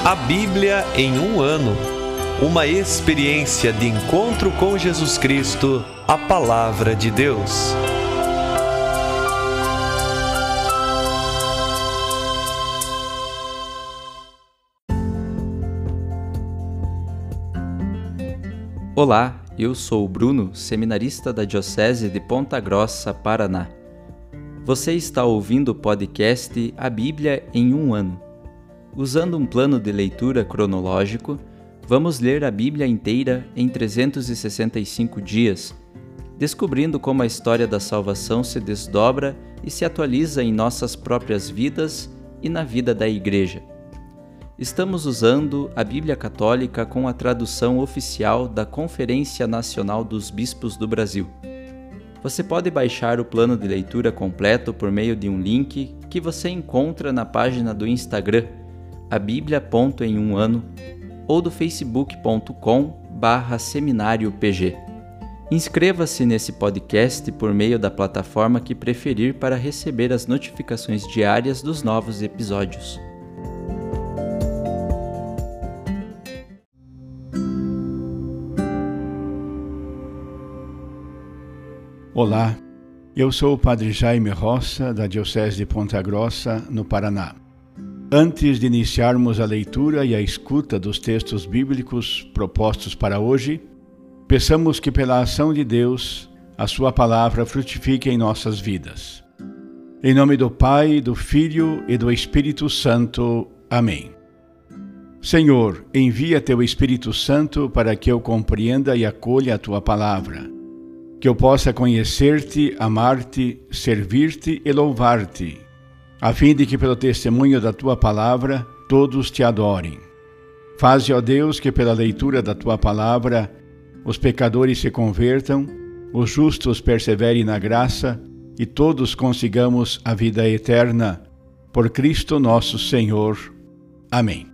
A Bíblia em um ano. Uma experiência de encontro com Jesus Cristo, a Palavra de Deus. Olá, eu sou o Bruno, seminarista da Diocese de Ponta Grossa, Paraná. Você está ouvindo o podcast A Bíblia em um ano. Usando um plano de leitura cronológico, vamos ler a Bíblia inteira em 365 dias, descobrindo como a história da salvação se desdobra e se atualiza em nossas próprias vidas e na vida da Igreja. Estamos usando a Bíblia Católica com a tradução oficial da Conferência Nacional dos Bispos do Brasil. Você pode baixar o plano de leitura completo por meio de um link que você encontra na página do Instagram, abiblia.emuano, ou do facebook.com/seminariopg. Inscreva-se nesse podcast por meio da plataforma que preferir para receber as notificações diárias dos novos episódios. Olá, eu sou o Padre Jaime Roça, da Diocese de Ponta Grossa, no Paraná. Antes de iniciarmos a leitura e a escuta dos textos bíblicos propostos para hoje, peçamos que pela ação de Deus, a sua palavra frutifique em nossas vidas. Em nome do Pai, do Filho e do Espírito Santo. Amém. Senhor, envia teu Espírito Santo para que eu compreenda e acolha a tua palavra, que eu possa conhecer-te, amar-te, servir-te e louvar-te, a fim de que pelo testemunho da tua palavra todos te adorem. Faze, ó Deus, que pela leitura da tua palavra os pecadores se convertam, os justos perseverem na graça e todos consigamos a vida eterna. Por Cristo nosso Senhor. Amém.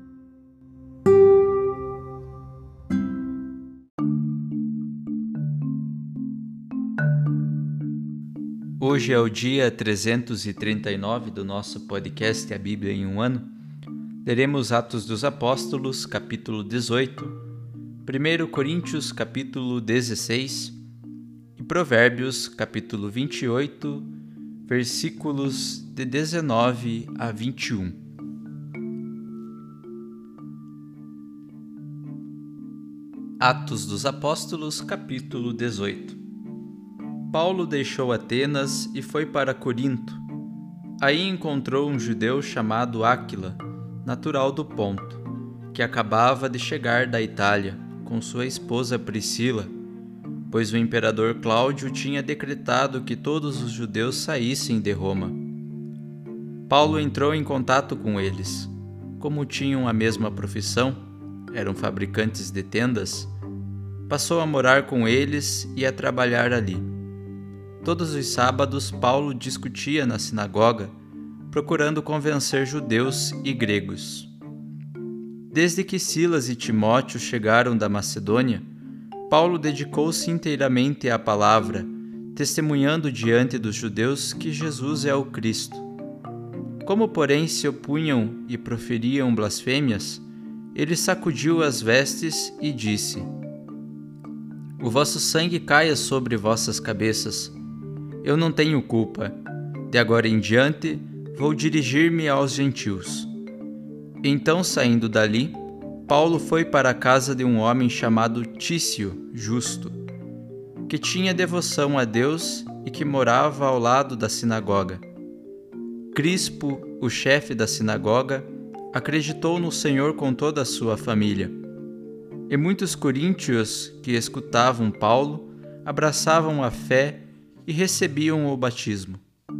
Hoje é o dia 339 do nosso podcast A Bíblia em um ano. Leremos Atos dos Apóstolos, capítulo 18, 1 Coríntios, capítulo 16 e Provérbios, capítulo 28, versículos de 19 a 21. Atos dos Apóstolos, capítulo 18. Paulo deixou Atenas e foi para Corinto. Aí encontrou um judeu chamado Áquila, natural do Ponto, que acabava de chegar da Itália, com sua esposa Priscila, pois o imperador Cláudio tinha decretado que todos os judeus saíssem de Roma. Paulo entrou em contato com eles. Como tinham a mesma profissão, eram fabricantes de tendas, passou a morar com eles e a trabalhar ali. Todos os sábados, Paulo discutia na sinagoga, procurando convencer judeus e gregos. Desde que Silas e Timóteo chegaram da Macedônia, Paulo dedicou-se inteiramente à palavra, testemunhando diante dos judeus que Jesus é o Cristo. Como, porém, se opunham e proferiam blasfêmias, ele sacudiu as vestes e disse: O vosso sangue caia sobre vossas cabeças. Eu não tenho culpa. De agora em diante, vou dirigir-me aos gentios. Então, saindo dali, Paulo foi para a casa de um homem chamado Tício Justo, que tinha devoção a Deus e que morava ao lado da sinagoga. Crispo, o chefe da sinagoga, acreditou no Senhor com toda a sua família. E muitos coríntios que escutavam Paulo abraçavam a fé e recebiam o batismo.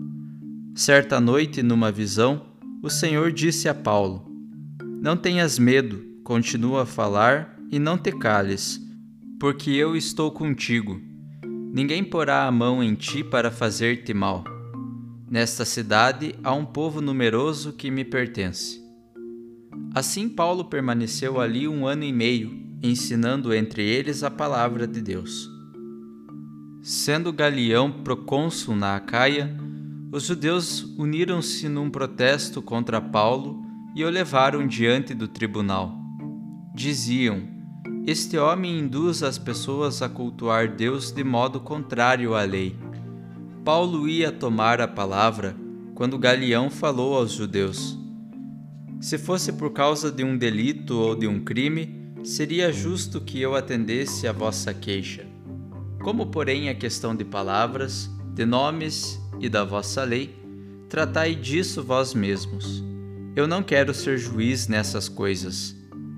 Certa noite, numa visão, o Senhor disse a Paulo: Não tenhas medo, continua a falar e não te cales, porque eu estou contigo. Ninguém porá a mão em ti para fazer-te mal. Nesta cidade há um povo numeroso que me pertence. Assim Paulo permaneceu ali 1 ano e meio, ensinando entre eles a palavra de Deus. Sendo Galião procônsul na Acaia, os judeus uniram-se num protesto contra Paulo e o levaram diante do tribunal. Diziam: este homem induz as pessoas a cultuar Deus de modo contrário à lei. Paulo ia tomar a palavra quando Galião falou aos judeus: se fosse por causa de um delito ou de um crime, seria justo que eu atendesse à vossa queixa. Como, porém, é questão de palavras, de nomes e da vossa lei, tratai disso vós mesmos. Eu não quero ser juiz nessas coisas.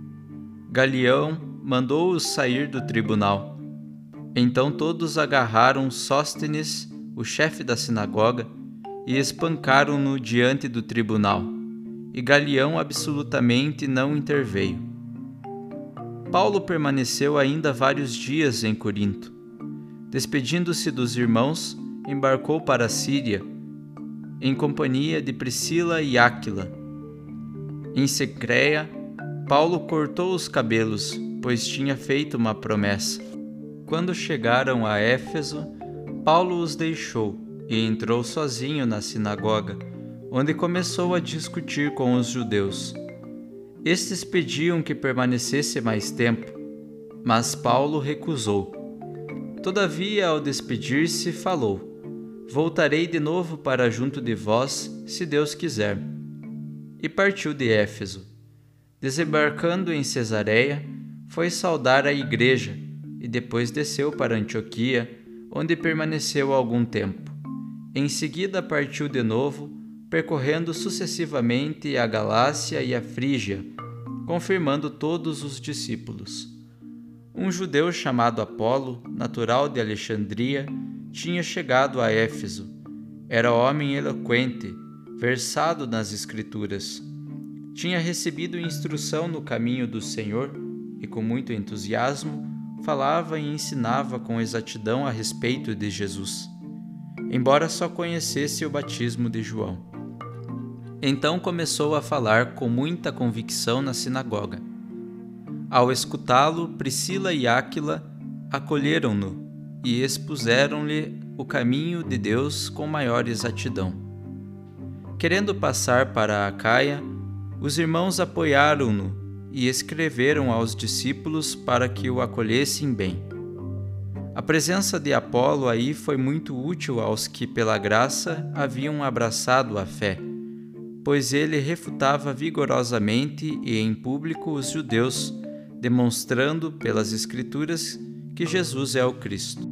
Galião mandou-os sair do tribunal. Então todos agarraram Sóstenes, o chefe da sinagoga, e espancaram-no diante do tribunal, e Galião absolutamente não interveio. Paulo permaneceu ainda vários dias em Corinto. Despedindo-se dos irmãos, embarcou para a Síria, em companhia de Priscila e Áquila. Em Cencreia, Paulo cortou os cabelos, pois tinha feito uma promessa. Quando chegaram a Éfeso, Paulo os deixou e entrou sozinho na sinagoga, onde começou a discutir com os judeus. Estes pediam que permanecesse mais tempo, mas Paulo recusou. Todavia, ao despedir-se, falou: voltarei de novo para junto de vós, se Deus quiser. E partiu de Éfeso. Desembarcando em Cesareia, foi saudar a igreja e depois desceu para Antioquia, onde permaneceu algum tempo. Em seguida partiu de novo, percorrendo sucessivamente a Galácia e a Frígia, confirmando todos os discípulos. Um judeu chamado Apolo, natural de Alexandria, tinha chegado a Éfeso. Era homem eloquente, versado nas Escrituras. Tinha recebido instrução no caminho do Senhor e, com muito entusiasmo, falava e ensinava com exatidão a respeito de Jesus, embora só conhecesse o batismo de João. Então começou a falar com muita convicção na sinagoga. Ao escutá-lo, Priscila e Áquila acolheram-no e expuseram-lhe o caminho de Deus com maior exatidão. Querendo passar para a Acaia, os irmãos apoiaram-no e escreveram aos discípulos para que o acolhessem bem. A presença de Apolo aí foi muito útil aos que, pela graça, haviam abraçado a fé, pois ele refutava vigorosamente e em público os judeus, demonstrando pelas Escrituras que Jesus é o Cristo.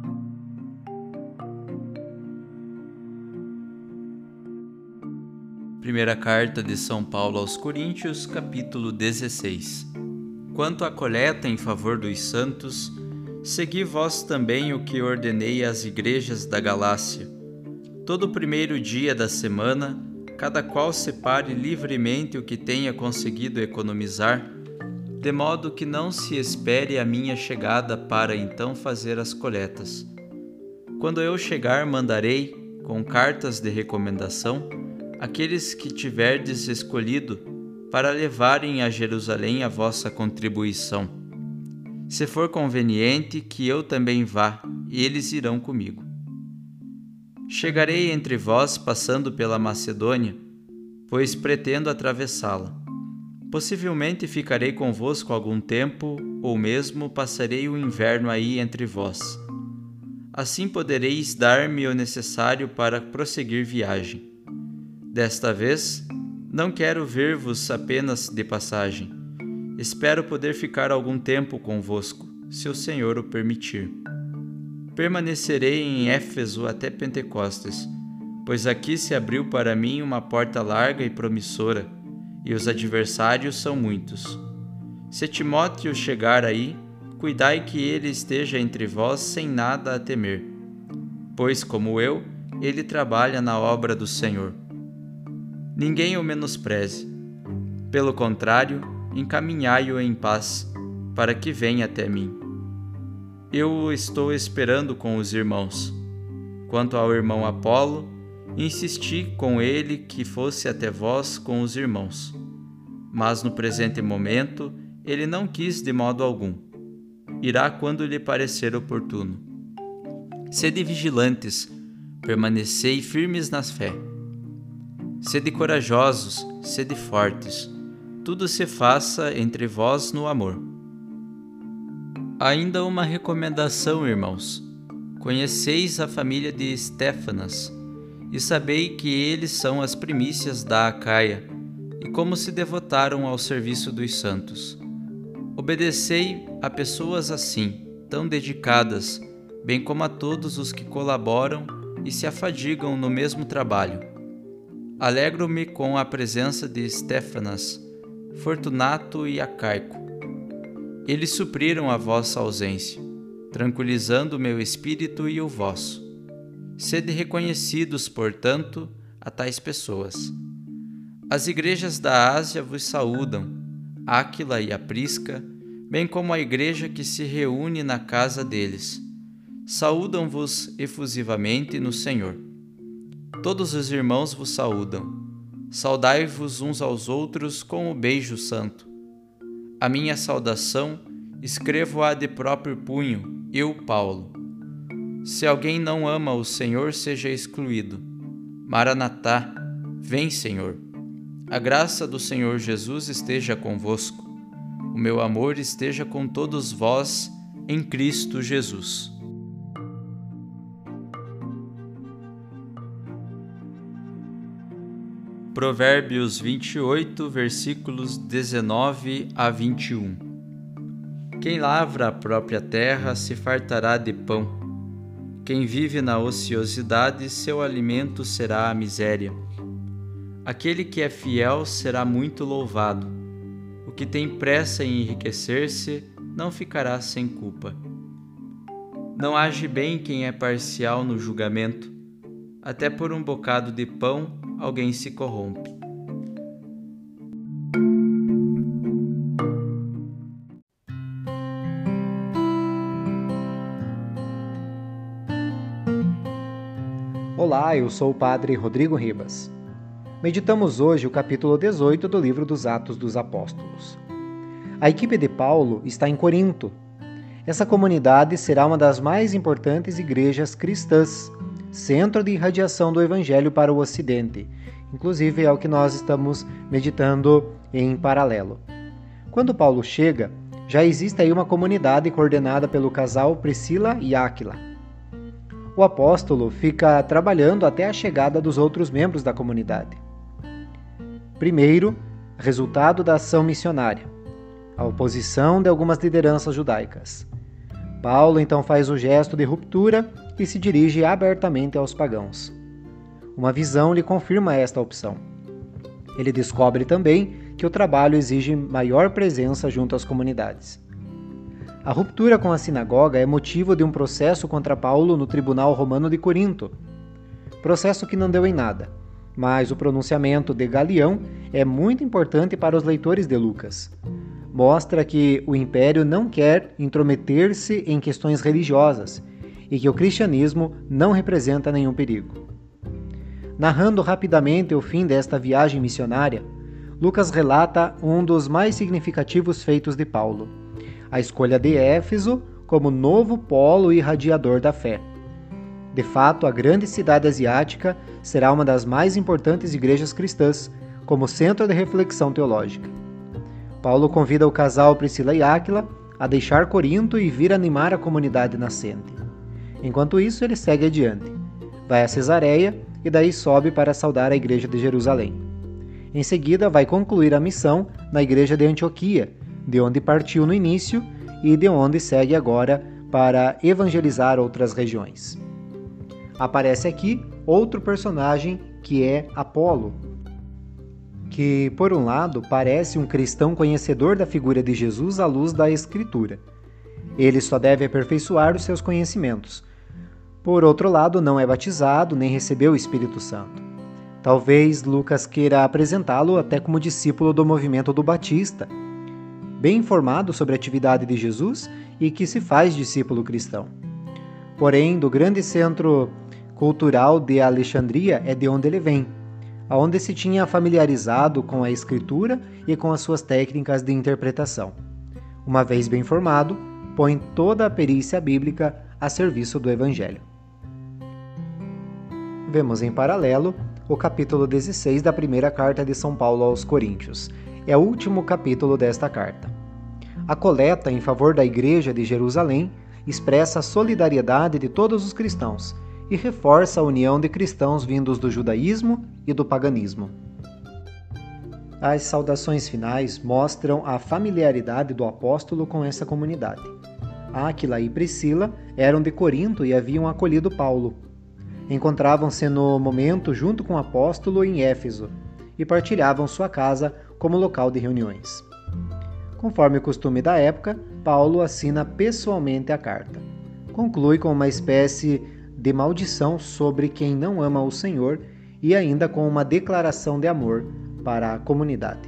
Primeira carta de São Paulo aos Coríntios, capítulo 16. Quanto à coleta em favor dos santos, segui vós também o que ordenei às igrejas da Galácia. Todo primeiro dia da semana, cada qual separe livremente o que tenha conseguido economizar, de modo que não se espere a minha chegada para então fazer as coletas. Quando eu chegar, mandarei, com cartas de recomendação, aqueles que tiverdes escolhido para levarem a Jerusalém a vossa contribuição. Se for conveniente, que eu também vá, e eles irão comigo. Chegarei entre vós passando pela Macedônia, pois pretendo atravessá-la. Possivelmente ficarei convosco algum tempo, ou mesmo passarei o inverno aí entre vós. Assim podereis dar-me o necessário para prosseguir viagem. Desta vez, não quero ver-vos apenas de passagem. Espero poder ficar algum tempo convosco, se o Senhor o permitir. Permanecerei em Éfeso até Pentecostes, pois aqui se abriu para mim uma porta larga e promissora, e os adversários são muitos. Se Timóteo chegar aí, cuidai que ele esteja entre vós sem nada a temer, pois, como eu, ele trabalha na obra do Senhor. Ninguém o menospreze. Pelo contrário, encaminhai-o em paz, para que venha até mim. Eu o estou esperando com os irmãos. Quanto ao irmão Apolo, insisti com ele que fosse até vós com os irmãos. Mas no presente momento, ele não quis de modo algum. Irá quando lhe parecer oportuno. Sede vigilantes, permanecei firmes na fé. Sede corajosos, sede fortes, tudo se faça entre vós no amor. Ainda uma recomendação, irmãos. Conheceis a família de Estéfanas, e sabei que eles são as primícias da Acaia, e como se devotaram ao serviço dos santos. Obedecei a pessoas assim, tão dedicadas, bem como a todos os que colaboram e se afadigam no mesmo trabalho. Alegro-me com a presença de Estéfanas, Fortunato e Acaico. Eles supriram a vossa ausência, tranquilizando o meu espírito e o vosso. Sede reconhecidos, portanto, a tais pessoas. As igrejas da Ásia vos saúdam, Áquila e a Prisca, bem como a igreja que se reúne na casa deles. Saúdam-vos efusivamente no Senhor. Todos os irmãos vos saúdam. Saudai-vos uns aos outros com o beijo santo. A minha saudação escrevo-a de próprio punho, eu, Paulo. Se alguém não ama o Senhor, seja excluído. Maranatá, vem, Senhor. A graça do Senhor Jesus esteja convosco. O meu amor esteja com todos vós em Cristo Jesus. Provérbios 28, versículos 19 a 21. Quem lavra a própria terra se fartará de pão. Quem vive na ociosidade, seu alimento será a miséria. Aquele que é fiel será muito louvado. O que tem pressa em enriquecer-se não ficará sem culpa. Não age bem quem é parcial no julgamento. Até por um bocado de pão alguém se corrompe. Olá, eu sou o Padre Rodrigo Ribas. Meditamos hoje o capítulo 18 do livro dos Atos dos Apóstolos. A equipe de Paulo está em Corinto. Essa comunidade será uma das mais importantes igrejas cristãs, centro de irradiação do Evangelho para o Ocidente. Inclusive é o que nós estamos meditando em paralelo. Quando Paulo chega, já existe aí uma comunidade coordenada pelo casal Priscila e Áquila. O apóstolo fica trabalhando até a chegada dos outros membros da comunidade. Primeiro, resultado da ação missionária, a oposição de algumas lideranças judaicas. Paulo então faz o gesto de ruptura e se dirige abertamente aos pagãos. Uma visão lhe confirma esta opção. Ele descobre também que o trabalho exige maior presença junto às comunidades. A ruptura com a sinagoga é motivo de um processo contra Paulo no Tribunal Romano de Corinto. Processo que não deu em nada, mas o pronunciamento de Galião é muito importante para os leitores de Lucas. Mostra que o império não quer intrometer-se em questões religiosas e que o cristianismo não representa nenhum perigo. Narrando rapidamente o fim desta viagem missionária, Lucas relata um dos mais significativos feitos de Paulo, a escolha de Éfeso como novo polo irradiador da fé. De fato, a grande cidade asiática será uma das mais importantes igrejas cristãs, como centro de reflexão teológica. Paulo convida o casal Priscila e Áquila a deixar Corinto e vir animar a comunidade nascente. Enquanto isso, ele segue adiante. Vai a Cesareia e daí sobe para saudar a igreja de Jerusalém. Em seguida, vai concluir a missão na igreja de Antioquia, de onde partiu no início e de onde segue agora para evangelizar outras regiões. Aparece aqui outro personagem que é Apolo, que, por um lado, parece um cristão conhecedor da figura de Jesus à luz da Escritura. Ele só deve aperfeiçoar os seus conhecimentos. Por outro lado, não é batizado nem recebeu o Espírito Santo. Talvez Lucas queira apresentá-lo até como discípulo do movimento do Batista, bem informado sobre a atividade de Jesus e que se faz discípulo cristão. Porém, do grande centro cultural de Alexandria é de onde ele vem, aonde se tinha familiarizado com a Escritura e com as suas técnicas de interpretação. Uma vez bem formado, põe toda a perícia bíblica a serviço do Evangelho. Vemos em paralelo o capítulo 16 da primeira carta de São Paulo aos Coríntios. É o último capítulo desta carta. A coleta em favor da Igreja de Jerusalém expressa a solidariedade de todos os cristãos e reforça a união de cristãos vindos do judaísmo e do paganismo. As saudações finais mostram a familiaridade do apóstolo com essa comunidade. Áquila e Priscila eram de Corinto e haviam acolhido Paulo. Encontravam-se no momento junto com o apóstolo em Éfeso e partilhavam sua casa como local de reuniões. Conforme o costume da época, Paulo assina pessoalmente a carta. Conclui com uma espécie de maldição sobre quem não ama o Senhor e ainda com uma declaração de amor para a comunidade.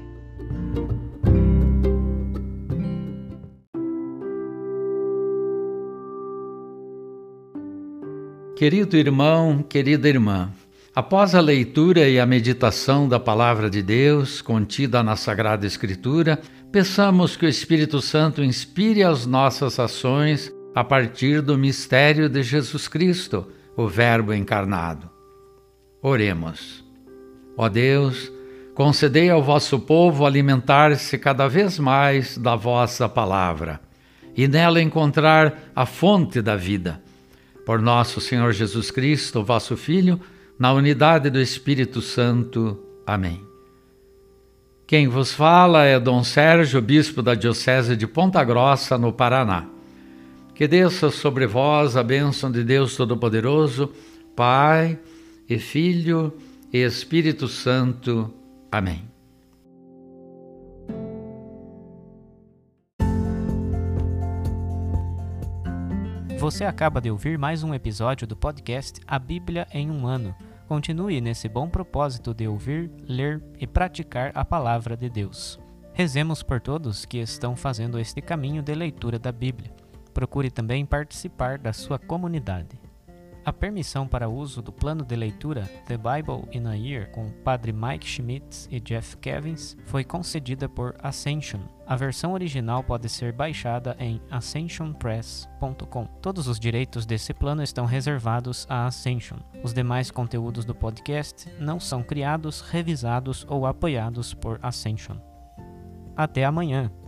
Querido irmão, querida irmã, após a leitura e a meditação da Palavra de Deus contida na Sagrada Escritura, peçamos que o Espírito Santo inspire as nossas ações a partir do mistério de Jesus Cristo, o Verbo encarnado. Oremos. Ó Deus, concedei ao vosso povo alimentar-se cada vez mais da vossa palavra e nela encontrar a fonte da vida. Por nosso Senhor Jesus Cristo, vosso Filho, na unidade do Espírito Santo. Amém. Quem vos fala é Dom Sérgio, bispo da Diocese de Ponta Grossa, no Paraná. Que desça sobre vós a bênção de Deus Todo-Poderoso, Pai e Filho e Espírito Santo. Amém. Você acaba de ouvir mais um episódio do podcast A Bíblia em um Ano. Continue nesse bom propósito de ouvir, ler e praticar a Palavra de Deus. Rezemos por todos que estão fazendo este caminho de leitura da Bíblia. Procure também participar da sua comunidade. A permissão para uso do plano de leitura The Bible in a Year com o Padre Mike Schmitz e Jeff Kevins foi concedida por Ascension. A versão original pode ser baixada em ascensionpress.com. Todos os direitos desse plano estão reservados à Ascension. Os demais conteúdos do podcast não são criados, revisados ou apoiados por Ascension. Até amanhã!